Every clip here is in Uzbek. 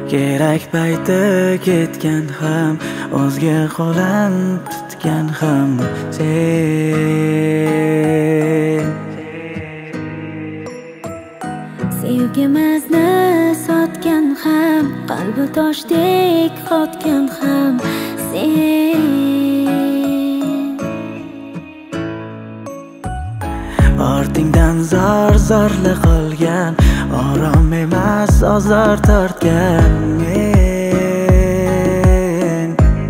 kerak payti ketgan ham, o'zga qo'lan tutgan ham sen. Sevgimizni sotgan ham, qalbi toshdek qotgan ham sen. Ortingdan zor-zorli qolgan, orom emas ozor tortgan men.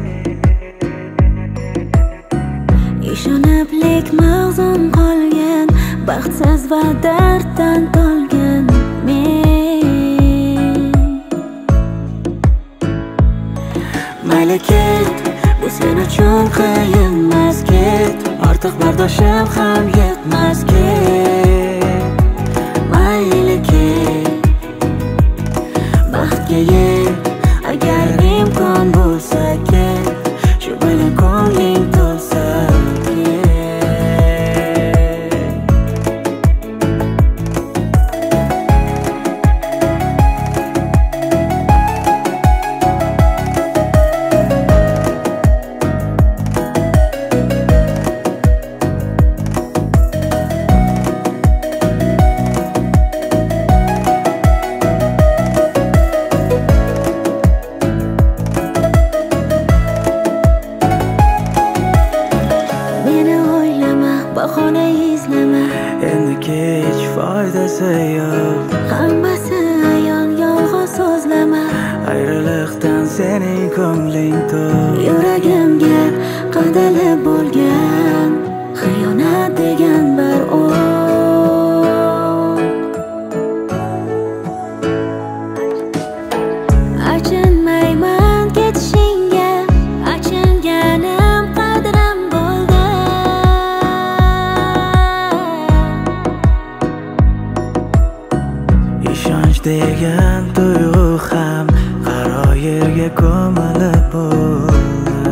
Ishoniblik mag'zum qolgan, baxtsiz va darddan tolgan men. Mayli ket, bu sen uchun qiyinmas, ket, ortiq bardoshim ham yetmas, ket. Mayli ket, baxtga yet, agar imkon bo'lsa ket, shu bilan ko'ngling to'lsa ket. Bahona izlama, endi kech foydasi yo'q. Hammasi ayon, yolg'on so'zlama. Ayriliqdan sening ko'ngling to'q. Yuragimga qadalib bo'lgan xiyonat degan bir o'q. Achinmayman ketishingga, achinganim qadrim bo'ldi. Ishonch degan tuyg'u ham qaro yerga ko'milib bo'ldi.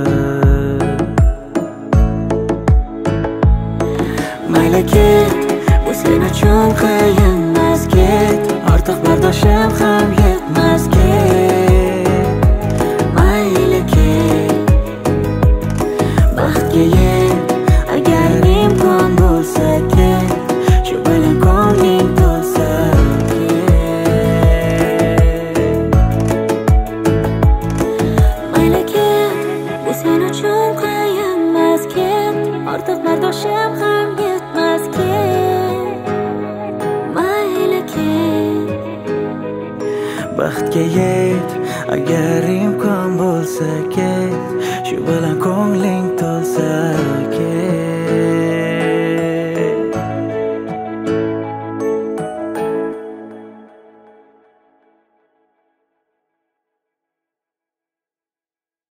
Mayli ket, bu sen uchun qiyinmas, ket, ortiq bardoshim ham yetmas, ket. Mayli ket, baxtga yet, agar imkon bo'lsa ket, shu bilan ko'ngling to'lsa ket. Mayli ket, bu sen uchun qiyinmas, ket, ortiq bardoshim ham yetmas, ket. Mayli ket, Baxtga yet, agar imkon bo'lsa ket, shu bilan ko'ngling to'lsa